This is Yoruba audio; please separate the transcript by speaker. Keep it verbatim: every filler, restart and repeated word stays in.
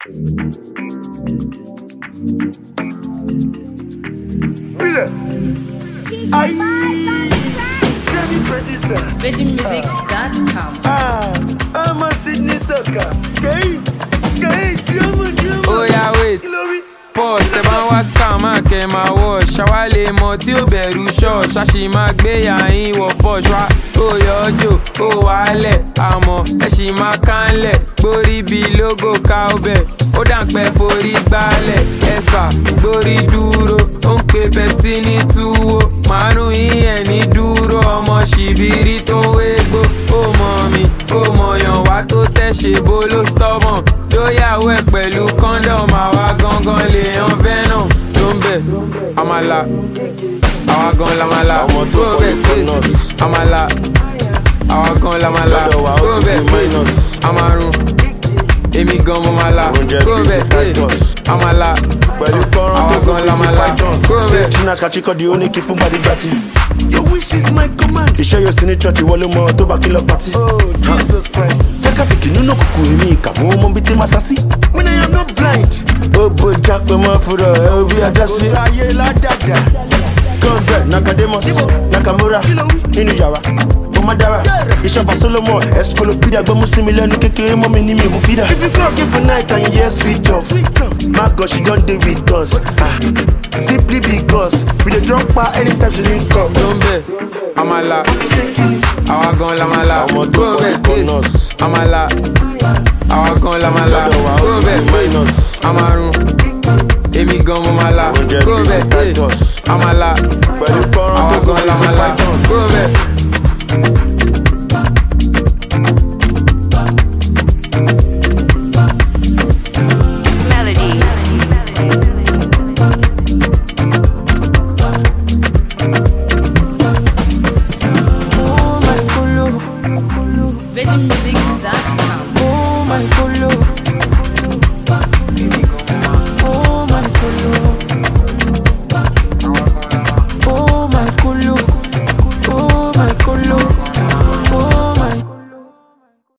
Speaker 1: Virgin Music dot com.
Speaker 2: Ah, I'm a Sydney sucker. Okay? Okay?
Speaker 3: Oh yeah, wait. Pause, the man was calm, I came my wash. Shawale moti o beru sho. Shashi magbe ya in wo posh wa. Oh yojo, oh wale. Amo, e shi makanle. Gbori bi logo cowbell. O dan pe fori gbale. Esa, gbori duro. O npe Pepsi ni tuwo. Manu iyen ni duro. Omo shibiri to wegbo. Oh mommy, oh moyan wa to te se bolo stubborn. Doyawo e pẹ̀lú condom, àwa gangan lè yan venom. Tó ń bẹ̀, àmàlà, àwa gan lamala. Tó bẹ̀ tètè, àmàlà, àwa gan lamala. Tó bẹ̀ tètè, àmàrùn, èmi gan mo ma la. Tó bẹ̀ tètè, àmàlà, àwa gan lamala. Tó bẹ̀ tètè.
Speaker 2: Your wish is my command.
Speaker 4: You share your sin in church, you want more to back in party.
Speaker 2: Oh, Jesus Christ.
Speaker 4: Take a fiki, no no kuku, me, come on, be masasi.
Speaker 2: When I am not blind.
Speaker 4: Oh, boy, Jack, my man, for the we are just
Speaker 2: here.
Speaker 4: Come back, Nakademus, Nakamura, Inujara, Omadara, Ishaba Solomon, Escolopedia, Bamusimila, Nuke, Mommy, Nimi, Mufida. If you can't give a night and yes, sweet off. My God, she don't do with us. Simply because we the drunk bar anytime she didn't come.
Speaker 3: Don't be, Amala, àwa gan lamala. Go bẹ̀ tètè, Amala, àwa gan lamala. Go bẹ̀ tètè, Amarun, èmi gan mo ma la. Go bẹ̀ tètè, Amala.